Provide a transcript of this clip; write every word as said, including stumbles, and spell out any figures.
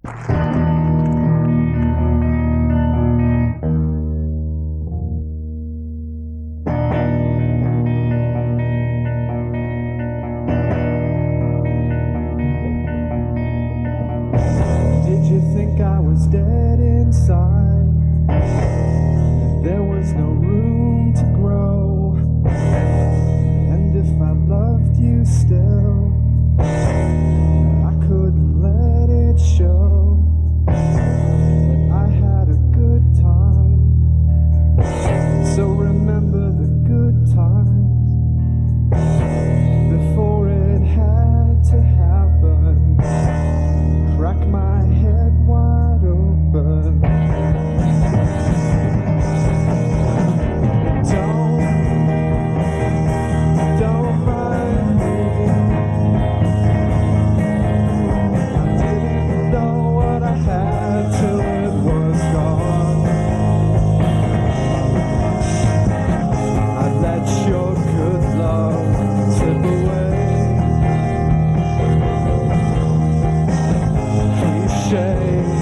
Did you think I was dead inside? There was no room to grow. And if I loved you still, I couldn't let it show. But I had a good time. So remember the good times before it had to happen. Crack my head wide open. Don't, don't mind me. I didn't know what I had till it was gone. I let your good love slip away. Cliche.